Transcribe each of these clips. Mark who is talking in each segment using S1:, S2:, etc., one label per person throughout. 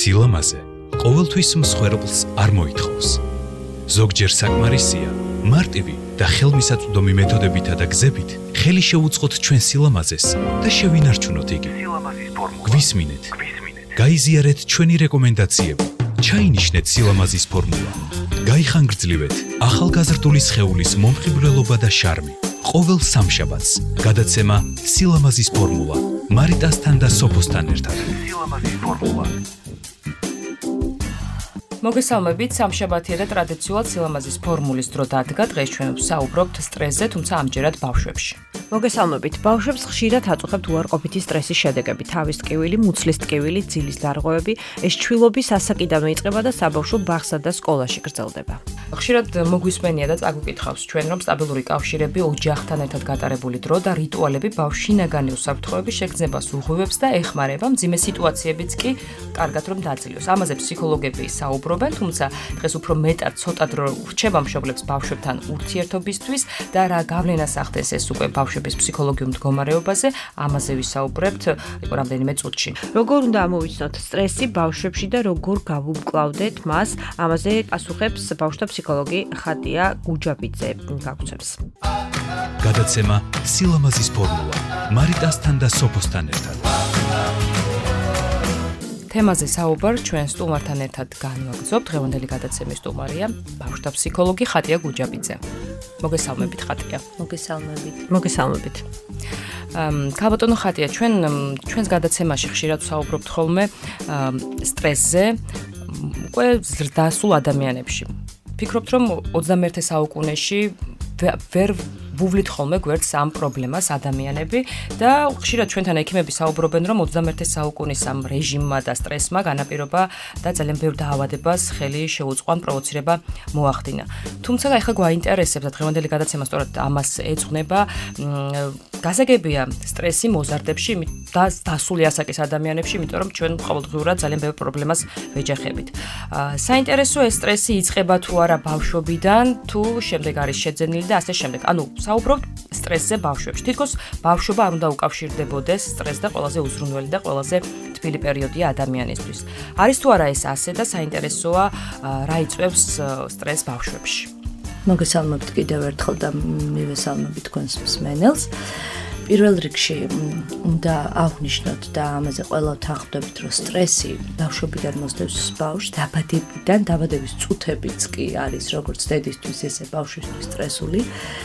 S1: სილამაზე ყოველთვის მსხვერპლს არ მოითხოვს. ზოგჯერ საკმარისია მარტივი და ხელმისაწვდომი მეთოდებითა და გზებით ხელი შეუწყოთ ჩვენ სილამაზეს და შევინარჩუნოთ იგი. გვისმინეთ. გაიზიარეთ ჩვენი რეკომენდაციები. ჩაინიშნეთ სილამაზის ფორმულა. გაიხანგრძლივეთ ახალგაზრდული სხეულის მომხიბვლელობა და შარმი. ყოველ სამშაბათს გადაცემა სილამაზის ფორმულა მარიტასთან და სოფოსთან ერთად. სილამაზის ფორმულა.
S2: მოგესალმებით, სამშაბათია და ტრადიციულად სილამაზის ფორმულის დრო დადგა. დღეს ჩვენ ვსაუბრობთ სტრესზე, თუმცა ამჯერად ბავშვებში.
S3: მოგესალმებით, ბავშვებს ხშირად აწუხებთ უარყოფითი სტრესის შედეგები, თავის ტკივილი, მუცლის ტკივილი, ძილის დარღვევები. ეს ჩვილობის ასაკიდანვე იწყება და საბავშვო ბაღსა და სკოლაში გრძელდება.
S2: ხშირად მოგვისმენია და წაგუკითხავს ჩვენ, რომ სტაბილური კავშირები, ოჯახთან ერთად გატარებული დრო და რიტუალები ბავშვში შინაგანი უსაფრთხოების შეგრძნებას უღვივებს და ეხმარება, მძიმე სიტუაციებიც კი კარგად რომ დაძლიოს. ამაზე ფსიქოლოგები საუბრობენ, თუმცა დღეს უფრო მეტად ცოტა დრო რჩება მშობლებს ბავშვებთან ურთიერთობისთვის და რა გავლენას ახდენს ეს უკვე ბავშვების ფსიქოლოგიურ მდგომარეობაზე, ამაზე ვისაუბრებთ რამდენიმე წუთში.
S3: როგორ უნდა ამოვიცნოთ სტრესი ბავშვებში და როგორ გავუმკლავდეთ მას? ამაზე პასუხებს ბავშვთა ფსიქოლოგი ხატია გუჯაბიძე გაგვცემს.
S1: გადაცემა სილამაზის ფორმულა მარიტასთან და სოფოსთან ერთად.
S2: თემაზე საუბარ ჩვენ სტუმართან ერთად განვაგრძობთ. დღევანდელი გადაცემის სტუმარია ბავშვთა ფსიქოლოგი ხატია გუჯაბიძე. მოგესალმებით ხატია.
S3: მოგესალმებით.
S2: ქალბატონო ხატია, ჩვენს გადაცემაში ხშირად ვსაუბრობთ ხოლმე სტრესზე უკვე ზრდასრულ ადამიანებში. ფიქრობთ, რომ 21 საუკუნეში ვერ ვუვლით ხოლმე გვერდს ამ პრობლემას ადამიანები და ხშირად ჩვენთან ექიმები საუბრობენ, რომ 21 საუკუნის ამ რეჟიმმა და სტრესმა განაპირობა და ძალიან ბევრ დაავადებას ხელი შეუწყო, პროვოცირება მოახდინა. თუმცა ახლა გვაინტერესებს და დღევანდელი გადაცემა სწორედ ამას ეძღვნება. გასაგებია სტრესი მოზარდებში და დასული ასაკის ადამიანებში, იმიტომ რომ ჩვენ ყოველდღიურად ძალიან ბევრ პრობლემას ვეჯახებით. საინტერესოა ეს სტრესი იწყება თუ არა ბავშვობიდან, თუ შემდეგ არის შეძენილი და ასე შემდეგ. ანუ საუბრობთ სტრესზე ბავშვებში. თითქოს ბავშვობა არ უნდა უკავშირდებოდეს სტრესს და ყველაზე უზრუნველი და ყველაზე თბილი პერიოდია ადამიანისთვის. არის თუ არა ეს ასე და საინტერესოა რა იწვევს სტრესს ბავშვებში.
S4: მოგესალმებით კიდევ ერთხელ და მივესალმებით თქვენს მსმენელს. პირველ რიგში უნდა აღვნიშნოთ და ამაზე ყველა თანხმდებით, რომ სტრესი ბავშვობიდან მოსდევს ბავშვს დაბადებიდან, დაბადების წუთებიც კი არის როგორც დედისთვის, ესე ბავშვისთვის სტრესული.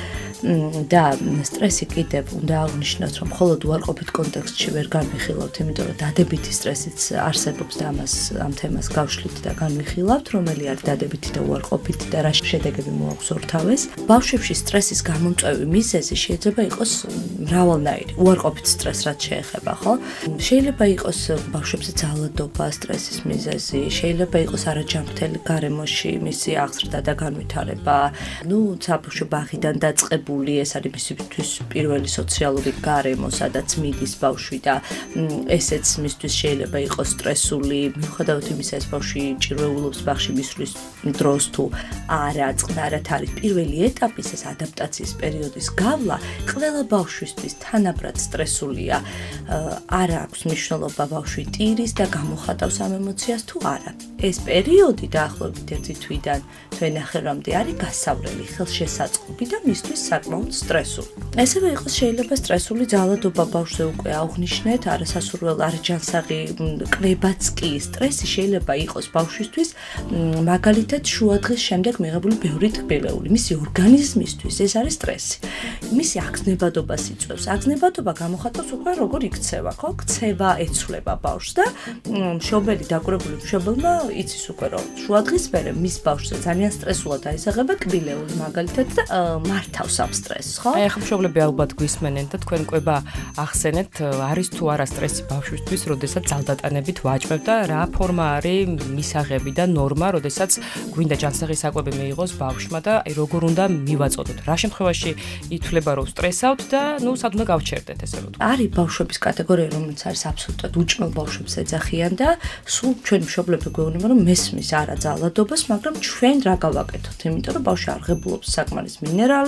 S4: და სტრესი კიდევ უნდა აღვნიშნოთ, რომ მხოლოდ უარყოფით კონტექსტში ვერ განვიხილავთ, იმიტომ რომ დადებითი სტრესიც არსებობს და ამ თემას გავშლით და განვიხილავთ, რომელი არის დადებითი და უარყოფითი და რა შედეგები მოაქვს ორთავეს. ბავშვებში სტრესის გამომწვევი მიზეზი შეიძლება იყოს მრავალნაირი. უარყოფით სტრესს რაც შეეხება, ხო? შეიძლება იყოს ბავშვებზე ძალადობა, სტრესის მიზეზი, შეიძლება იყოს არაჯანმრთელი გარემოში მისი აღზრდა და განვითარება. საბავშვო ბაღიდან დაწყებული ეს არის მისთვის პირველი სოციალური გარემო, სადაც მიდის ბავშვი და ესეც მისთვის შეიძლება იყოს სტრესული, მიუხედავად იმისა, ეს ბავშვი ჭირვეულობს ბაღში მისვლის დროს თუ არა, წყნარად არის პირველი ეტაპის ეს ადაპტაციის პერიოდის გავლა, ყველა ბავშვისთვის თანაბრად სტრესულია. არ აქვს მნიშვნელობა ბავშვი ტირის და გამოხატავს ამ ემოციას თუ არა. ეს პერიოდი დაახლოებით 1 თვიდან 9-მდე არის გასავლელი, ხელშესაწყობი და მისთვის საკმაოდ სტრესული. ესევე იყოს შეიძლება სტრესული ძალადობა ბავშვზე უკვე აღვნიშნეთ, არასასურველ არაჯანსაღი კრებაც კი. სტრესი შეიძლება იყოს ბავშვისთვის მაგალითად შუადღის შემდეგ მიღებული ბევრი ტკბილეული. მისი ორგანიზმისთვის ეს არის სტრესი. მისი აგზნებადობას იწვევს. აგზნებადობა გამოხატავს უკვე როგორ იქცევა, ხო? ქცევა ეცვლება ბავშვს და მშობელი დაკვირვებული მშობელმა იცის უკვე რომ შუადღის მერე მის ბავშვზე ძალიან სტრესულად აისახება ტკბილეული მაგალითად და მართავს ამ სტრესს, ხო?
S2: აი ახლა მშობლები ალბათ გვისმენენ და თქვენ ყვება ახსენეთ, არის თუ არა სტრესი ბავშვისთვის, როდესაც ძალდატანებით ვაჭმევ და რა ფორმა არის მისაღები და ნორმა, როდესაც გვინდა ჯანსაღი საკვები მიიღოს ბავშვმა და აი როგორ უნდა მივაწოდოთ? რა შემთხვევაში ითვლება რომ სტრესავთ და სად უნდა გავჩერდეთ ესე რომ?
S4: არის ბავშვების კატეგორია, რომელიც არის აბსოლუტურად უჭმელ ბავშვებს ეძახიან და სულ ჩვენ მშობლები გვეუბნება, რომ მესმის არა ძალადობას, მაგრამ ჩვენ რა გავაკეთოთ? იმიტომ რომ ბავშვი არ ღებულობს საკმარის მინერალებს,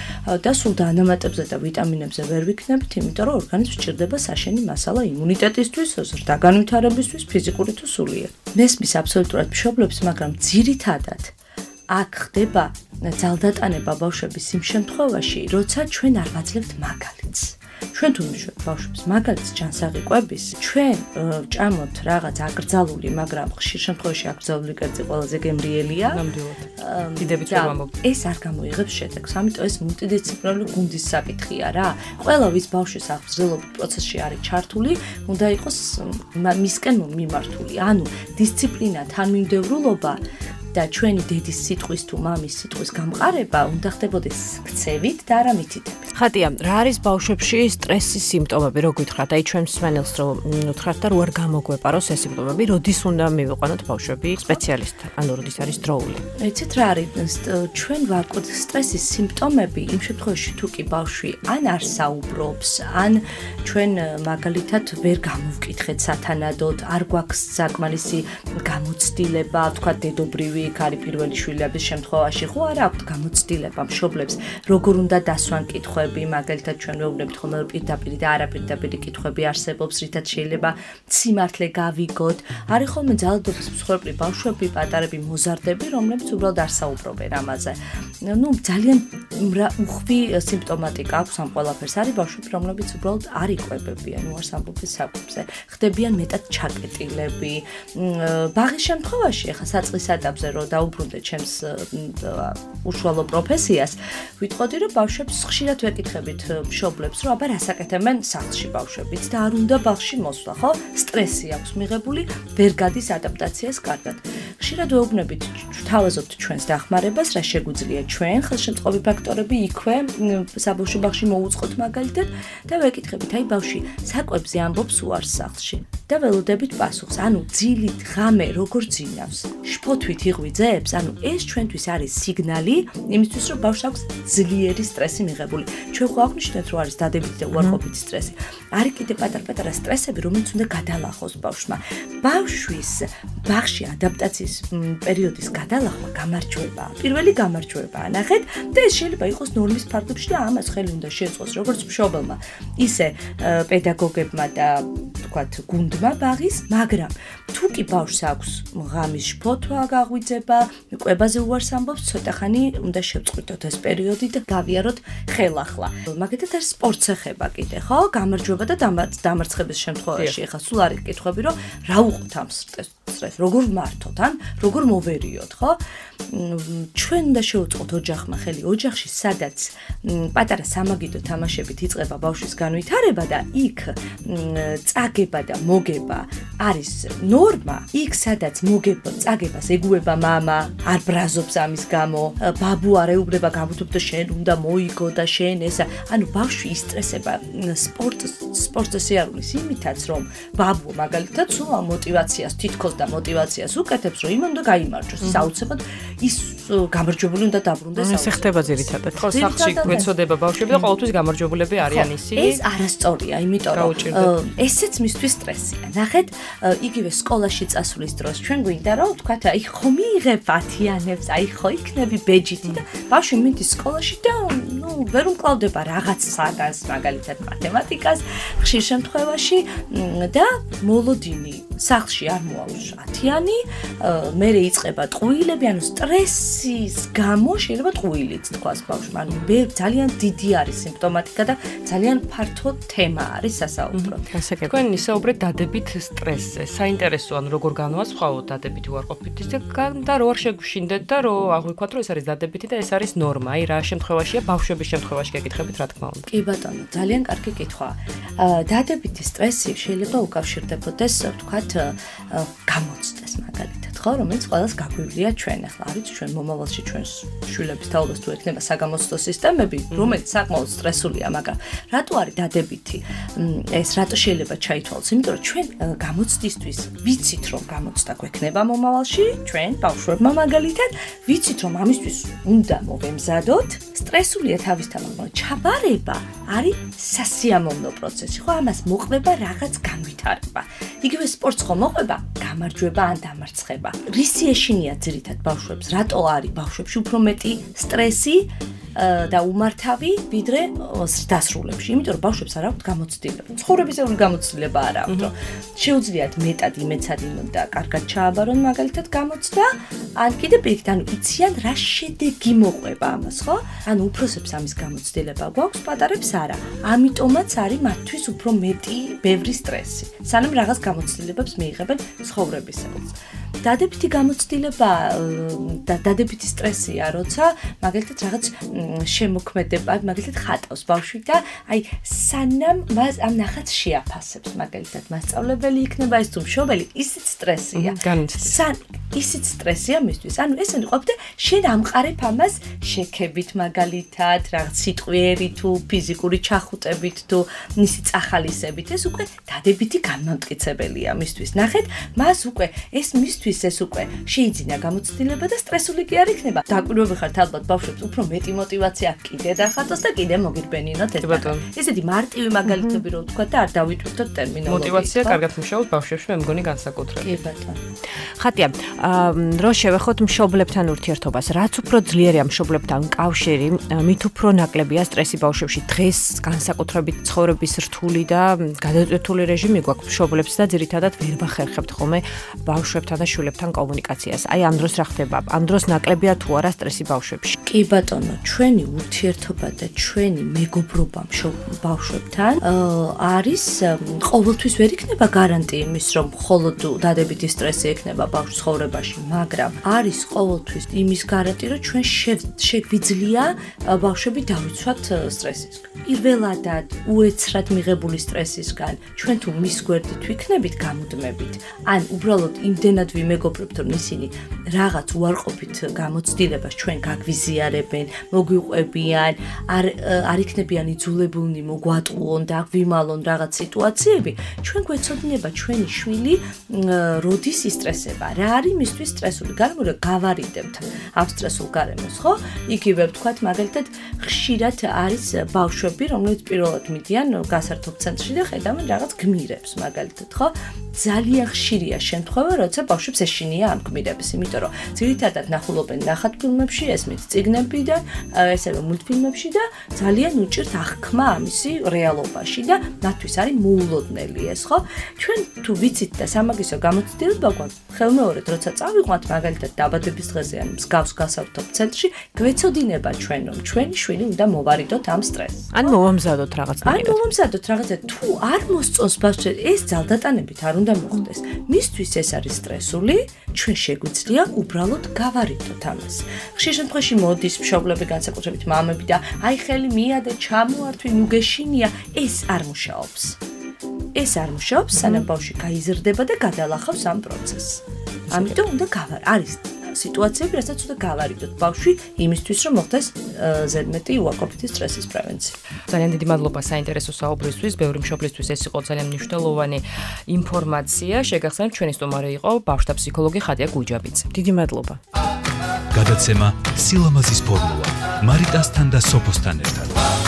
S4: და სულ დანამატებზე და ვიტამინებზე ვერ ვიქნებით, იმიტომ რომ ორგანიზმს სჭირდება საშენი მასალა იმუნიტეტისთვის, ზრდაგანვითარებისთვის, ფიზიკური თუ სულიერ. მესმის აბსოლუტურად მშობლებს, მაგრამ ძირითადად აქ ხდება ძალდატანება ბავშვების იმ შემთხვევაში, როცა ჩვენ არ ვაძლევთ მაგალითს. ჩვენ თუ მივშვებთ ბავშვებს მაგალითს ჯანსაღი კვების, ჩვენ ჭამოთ რაღაც აკრძალული, მაგრამ ხშირ შემთხვევაში აკრძალული კერძი ყველაზე გემრიელია.
S2: ნამდვილად. დიდებით ვერ ვამბობ.
S4: ეს არ გამოიღებს შედეგს, ამიტომ ეს მულტიდისციპლინარული გუნდის საკითხია რა. ყველა ვის ბავშვის აღზრდელობის პროცესში არის ჩართული, უნდა იყოს მისკენ მიმართული. ანუ დისციპლინა, თანმიმდევრულობა და ჩვენი დედის სიტყვის თუ მამის სიტყვის გამყარება უნდა ხდებოდეს ქცევით და არა მითითებით.
S3: ხატია, რა არის ბავშვებში სტრესის სიმპტომები, რო გითხრათ? აი ჩვენ მსმენელს რო უთხრათ და რო არ გამოგვეპაროს ეს სიმპტომები, როდის უნდა მივიყვანოთ ბავშვები სპეციალისტთან, ანუ როდის არის დროული?
S4: ეცეთ რა არის ჩვენ ვაკოთ სტრესის სიმპტომები იმ შემთხვევაში თუ კი ბავშვი ან არ საუბრობს, ან ჩვენ მაგალითად ვერ გამოვკითხეთ სათანადოდ, არ გვაქვს საკმარისი გამოცდილება, თქვა დედობრივი იქ არის პირველი შვილების შემთხვევაში, ხო არა აქვთ გამოცდილება მშობლებს, როგორ უნდა დასვან კითხვები, მაგალითად ჩვენ ვეუბნებით ხოლმე პირდაპირ და არაპირდაპირი კითხვები არსებობს, რითაც შეიძლება სიმართლე გავიგოთ. არის ხოლმე ძალადობის მსხვერპლი ბავშვები, პატარები, მოზარდები, რომლებიც უბრალოდ არ საუბრობენ ამაზე. ძალიან უხვი სიმპტომატიკა აქვს ამ ყველაფერს. არის ბავშვები, რომლებიც უბრალოდ არ იკვებებიან, უარს ამბობენ საკვებზე, ხდებიან მეტად ჩაკეტილები. ბაღის შემთხვევაში, ახლა საწყის ეტაპზე რომ დაუბრუნდეთ ჩემს უშუალო პროფესიას, ვიტყოდი რომ ბავშვებს ხშირად ვეკითხებით მშობლებს, რომ აბა რასაკეთებენ სახლში ბავშვებიც და არ უნდა ბაღში მოსვლა, ხო? სტრესი აქვს მიღებული, ვერ გადის ადაპტაციას კარგად. ხშირად ვეუბნებით, თავაზობთ ჩვენს დახმარებას, რა შეგვიძლია ჩვენ, ხელშემწყობი ფაქტორები იქვე საბავშვო ბაღში მოუწყოთ მაგალითად და ვეკითხებით, აი ბავშვი საკვებზე ამბობს უარს სახლში. და ველოდებით პასუხს, ანუ ძილით ღამე როგორ ძინავს, შფოთვით იღვიძებს, ანუ ეს ჩვენთვის არის სიგნალი იმისთვის, რომ ბავშვს აქვს ძლიერი სტრესი მიღებული. ჩვენ ხო აღნიშნეთ, რომ არის დადებითი და უარყოფითი სტრესი. არის კიდე პატარ-პატარა სტრესები, რომელიც უნდა გადალახოს ბავშვმა. ბავშვის ბაღში ადაპტაციის პერიოდის გადალახვა გამარჯვება. პირველი გამარჯვებაა, ნახეთ, და ეს შეიძლება იყოს ნორმის ფარგლებში და ამას ხელი უნდა შეეწყოს როგორც მშობელმა, ისე პედაგოგებმა და თქვათ გუნდმა ბაღის, მაგრამ თუ კი ბავშვს აქვს ღამის შფოთვა გაღვიძება, კვებაზე უარს ამბობს, ცოტა ხანი უნდა შევწყვიტოთ ეს პერიოდი და გავიაროთ ხელახლა. მაგალითად არის სპორტს ეხება კიდე, ხო? გამარჯვება და დამარცხების შემთხვევაში. ეხლა სულ არის კითხვები, რომ რა უყოთ ამ სტრესს, როგორ ვმართოთ, ან როგორ მოვერიოთ, ხო? ჩვენ უნდა შევუწყოთ ოჯახმა ხელი, ოჯახში სადაც პატარა სამაგიდო თამაშებით იწყება ბავშვის განვითარება და იქ წაგება და მოგება არის ნორმა, იქ სადაც მოგება, წაგებას ეგუება მამა, არ ბრაზობს ამის გამო, ბაბუ არ ეუბნება გამუდმებით შენ უნდა მოიგო და შენ ესა, ანუ ბავშვი ისტრესება სპორტზე სიარულის იმითაც, რომ ბაბუ მაგალითად სულ ამ მოტივაციას, თითქოს და მოტივაციას უკეთებს, რომ იმ უნდა გაიმარჯვოს, ის აუცილებლად ის გამარჯვებული უნდა დაბრუნდეს.
S3: ეს ხდება ძირითადად.
S2: ხო, სახლში გვეცოდება ბავშვები და ყოველთვის გამარჯვებულები არიან ისინი.
S4: ეს არასწორია, იმიტომ რომ ესეც მისთვის სტრესია. ნახეთ, იგივე სკოლაში წასვლის დროს ჩვენ გვინდა რომ ვთქვათ, აი ხო მიიღებ 10-იანებს, აი ხო იქნები ბეჯითი და ბავშვი მიდის სკოლაში და ვერ უმკლავდება რაღაც საგანს, მაგალითად მათემატიკას, ხშირ შემთხვევაში და მოლოდინი სახლში არ მოაქვს 10-იანი, მერე იწყება ტყუილები, ანუ სტრესის გამო შეიძლება ტყუილიც თქვას ბავშვმა. ანუ ძალიან დიდი არის სიმპტომატიკა და ძალიან ფართო თემა არის სასაუბრო.
S2: თქვენ ისაუბრეთ დადებით სტრესზე. საინტერესოა, ანუ როგორ განვასხვაოთ დადებითი უარყოფითის და რო არ შეგვშინდეთ და რო აღვიქვათ, რომ ეს არის დადებითი და ეს არის ნორმა. აი რა შემთხვევაშია ბავშვების შემთხვევაში გეკითხებით, რა თქმა უნდა.
S4: კი ბატონო, ძალიან კარგი კითხვაა. დადებითი სტრესი შეიძლება უკავშირდებოდეს, ვთქვათ, გამოცდას მაგალითად, ხო, რომელიც ყველას გაგვივლია ჩვენ. ახლა არის ჩვენ მომავალში ჩვენს შვილების თაობას თუ ექნება საგამოცდო სისტემები, რომელიც საკმაოდ სტრესულია, მაგრამ რატო არის დადებითი? ეს რატო შეიძლება ჩაითვალოს? იმიტომ რომ ჩვენ გამოცდისთვის ვიცით, რომ გამოცდა გვექნება მომავალში, ჩვენ ბავშვებმა მაგალითად, ვიცით, რომ ამისთვის უნდა მოვემზადოთ. სტრესულია თავისთავად, მაგრამ ჩაბარება არის სასიამოვნო პროცესი, ხო, ამას მოყვება რაღაც განვითარება. იგივე სპორტს ხო მოყვება გამარჯვება ან დამარცხება. რისი ეშინია ძირითად ბავშვებს? რატო არის ბავშვებში უფრო მეტი სტრესი? და უმართავი ვიდრე დასრულებში, იმიტომ რომ ბავშვებს არ აქვთ გამოცდილება. ცხოვრებისეული გამოცდილება არ აქვთ, რომ შეუძლიათ მეტად იმეცად და კარგად ჩააბარონ მაგალითად გამოცდა, ან კიდე პირიქით, ანუ იციან რა შედეგი მოყვება ამას, ხო? ანუ უფროსებს ამის გამოცდილება გვაქვს, პატარებს არა. ამიტომაც არის მათთვის უფრო მეტი ბევრი სტრესი. სანამ რაღაც გამოცდილებებს მიიღებენ ცხოვრებისას. დადებითი გამოცდილება და დადებითი სტრესია, როცა მაგალითად რაღაც შემოქმედება, მაგალითად ხატავს ბავშვი და აი სანამ მას ამ ნახატს შეაფასებს, მაგალითად მასწავლებელი იქნება ეს თუ მშობელი, ისიც სტრესია. ისიც სტრესია მისთვის. ანუ ესენი ყოფილი შენ ამყარებ ამას შექებით მაგალითად, რაღაც სიტყვიერი თუ ფიზიკური ჩახუტებით თუ მისი წახალისებით. ეს უკვე დადებითი განმამტკიცებელია მისთვის. ნახეთ, მას უკვე ეს მისთვის ეს უკვე შეიძინა გამოცდილება და სტრესული კი არ იქნება. დაკვირვები ხართ ალბათ ბავშვებს უფრო მეტი мотиваცია კიდე დახატოს და კიდე მოგირბენინოთ ეს. ესეთი მარტივი მაგალითები რო ვთქვა და არ დავიტვირთოთ ტერმინოლოგიით.
S2: мотиваცია კარგად მუშაობს ბავშვებში, მე მგონი განსაკუთრებით.
S4: კი ბატონო.
S3: ხატია, რო შევეხოთ მშობლებთან ურთიერთობას, რაც უფრო ძლიერია მშობლებთან კავშირი, მით უფრო ნაკლებია სტრესი ბავშვებში. დღეს განსაკუთრებით ცხოვრების რთული და გადაწყვეტილი რეჟიმი გვაქვს მშობლებს და ძირითადად ვერ ვახერხებთ ხოლმე ბავშვებთან და შვილებთან კომუნიკაციას. აი ამ დროს რა ხდება? ამ დროს ნაკლებია თუ არა სტრესი ბავშვებში?
S4: კი ბატონო, ჩვენი ურთიერთობა და ჩვენი მეგობრობა ბავშვებთან არის ყოველთვის ვერ იქნება გარანტი იმის, რომ მხოლოდ დადებითი სტრესი ექნება ბავშვის ცხოვრებაში, მაგრამ არის ყოველთვის იმის გარანტი, რომ ჩვენ შეგვიძლია ბავშვები დავიცვათ სტრესისგან. პირველადად უეცრად მიღებული სტრესისგან ჩვენ თუ მის გვერდით ვიქნებით გამუდმებით, ან უბრალოდ იმდენად ვიმეგობრებთ, რომ ისინი რაღაც უარყოფით გამოცდილებას ჩვენ გაგვიზიარებენ, მოგვიყვებიან, არ იქნებიან იძულებულნი მოგვატყუონ და გვიმალონ რაღაც სიტუაციები, ჩვენ გვეცოდინება ჩვენი შვილი როდის ისტრესება, რა არის მისთვის სტრესული გარემო, რომ გავარიდებთ ამ სტრესულ გარემოს, ხო? იგივე ვთქვათ, მაგალითად, ხშირად არის ბავშვები, რომლებიც პირველად მიდიან გასართობ ცენტრში და ხედავენ რაღაც გმირებს, მაგალითად, ხო? ძალიან ხშირია შემთხვევა, როცა ბავშვებს ეშინია ამ გმირების, იმიტომ რომ ძირითადად ნახულობენ ნახატფილმებში, ესმით წიგნებიდან, ესევე მულტფილმებში და ძალიან უჭირთ აღქმა ამისი რეალობაში და მათთვის არის მოულოდნელი ეს, ხო? ჩვენ თუ ვიცით და სამაგისო გამოცდილება გვაქვს, ხელმეორედ როცა წავიყვანთ მაგალითად დაბადების დღეზე ან მსგავს გასართობ ცენტრში, გვეცოდინება ჩვენ, რომ ჩვენი შვილი უნდა მოვარიდოთ ამ სტრესს.
S3: ან მოვამზადოთ რაღაცნაირად.
S4: ან მოვამზადოთ რაღაცა, თუ არ მოსწონს ბავშვს ეს ძალდატანებით არ უნდა მოხდეს. მისთვის ეს არის სტრესული, ჩვენ შეგვიძლია უბრალოდ გავარიდოთ ამას. ხშირ შემთხვევაში მოდის მშობლები, განსაკუთრებით მამები და აი ხელი მიადე, ჩამოართვი, ნუ გეშინია, ეს არ მუშაობს. ეს არ მუშაობს, სანამ ბავშვი გაიზრდება და გადალახავს ამ პროცესს. ამიტომ უნდა არის სიტუაციები, რასაც უნდა გავარიდოთ ბავშვი იმისთვის, რომ მოხდეს ზედმეტი უარყოფითი სტრესის პრევენცია.
S2: ძალიან დიდი მადლობა საინტერესო საუბრისთვის, ბევრი მშობლისთვის ეს იყო ძალიან მნიშვნელოვანი ინფორმაცია. შეგახსენებთ, ჩვენი სტუმარი იყო ბავშვთა ფსიქოლოგი ხატია გუჯაბიძე.
S3: დიდი მადლობა.
S1: გადაცემა სილამაზის ფორმულა მარიტასთან და სოფოსთან ერთად.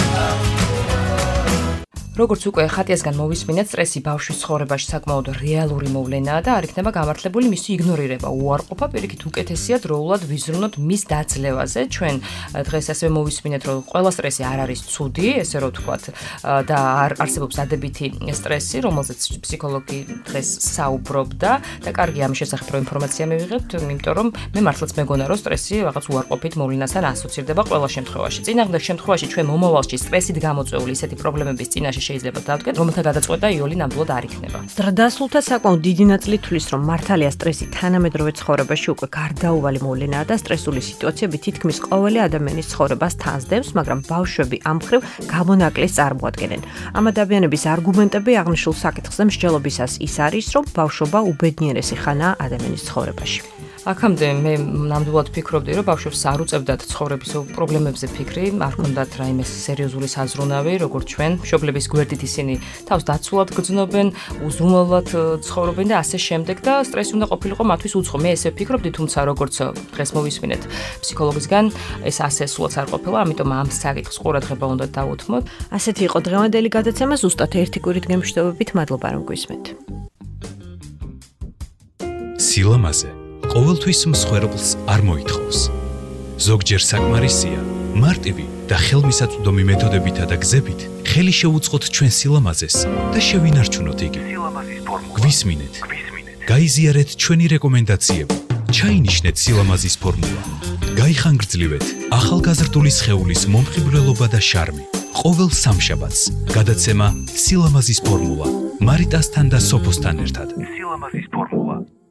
S2: როგორც უკვე ხატიასგან მოვისმინეთ, სტრესი ბავშვის ცხოვრებაში საკმაოდ რეალური მოვლენაა და არ იქნება გამართლებული მისი იგნორირება. უარყოფა პირიქით უკეთესია დროულად ვიზრუნოთ მის დაძლევაზე. ჩვენ დღეს ასევე მოვისმინეთ, რომ ყველა სტრესი არ არის ცუდი, ესე რომ ვთქვათ, და არსებობს დადებითი სტრესი, რომელზეც ფსიქოლოგი დღეს საუბრობდა და კარგი ამის შესახებ რო ინფორმაცია მივიღებთ, იმიტომ რომ მე მართლაც მეგონა, რომ სტრესი რაღაც უარყოფით მოვლენასთან ასოცირდება ყველა შემთხვევაში. წინააღმდეგ შემთხვევაში ჩვენ მომავალში სტრესით გამოწვეული ისეთი პრობლემების წინაშე შეიძლება დავდგეთ, რომელთა გადაწყვეტა იოლი ნამდვილად არ იქნება.
S3: დასრულთა საკმაოდ დიდი ნაწილი თვლის, რომ მართალია სტრესი თანამედროვე ცხოვრებაში უკვე გარდაუვალი მოვლენაა და სტრესული სიტუაციები თითქმის ყოველი ადამიანის ცხოვრებას თანსდევს, მაგრამ ბავშვები ამ მხრივ გამონაკლისს წარმოადგენენ. ამ ადამიანების არგუმენტები აღნიშნულ საკითხზე მსჯელობისას ის არის, რომ ბავშვობა უბედნიერესი ხანაა ადამიანის ცხოვრებაში.
S2: აქამდე მე ნამდვილად ფიქრობდი, რომ ბავშვებს არ უწევდათ ცხოვრების პრობლემებზე ფიქრი, არ ჰქონდათ რაიმე სერიოზული საზრუნავი, როგორც ჩვენ, მშობლების გვერდით ისინი თავს დაცულად გრძნობენ, უზრუნველად ცხოვრობენ და ასე შემდეგ და სტრესი უნდა ყოფილიყო მათთვის უცხო. მე ესე ვფიქრობდი, თუმცა როგორც დღეს მოვისმინეთ ფსიქოლოგისგან, ეს ასე სულაც არ ყოფილა, ამიტომ ამ საკითხს ყურადღება უნდა დავუთმოთ.
S3: ასეთი იყო დღევანდელი გადაცემა, ზუსტად ერთი კვირით გემშვიდობებით, მადლობა რომ გვისმენთ.
S1: სილამაზე ყოველთვის მსხვერპლს არ მოითხოვს. ზოგჯერ საკმარისია მარტივი და ხელმისაწვდომი მეთოდებითა და გზებით ხელი შეუწყოთ ჩვენ სილამაზეს და შევინარჩუნოთ იგი. გვისმინეთ. გაიზიარეთ ჩვენი რეკომენდაციები. ჩაინიშნეთ სილამაზის ფორმულა. გაიხანგრძლივეთ ახალგაზრდული სხეულის მომხიბვლელობა და შარმი. ყოველ სამშაბათს გადაცემა სილამაზის ფორმულა მარიტასთან და სოფოსთან ერთად. სილამაზის ფორმულა